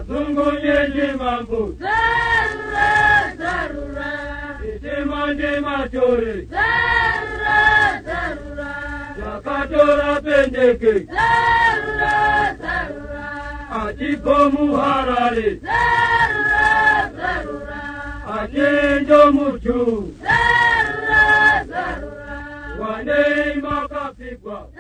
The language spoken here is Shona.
Zungunyeji mambu. Zarura, zarura. Isimandi machori. Zarura, zarura. Yakatora pendeke. Zarura, zarura. Achiko muharari. Zarura, zarura. Achenjo muchu. Zarura, zarura. Wane makapigwa.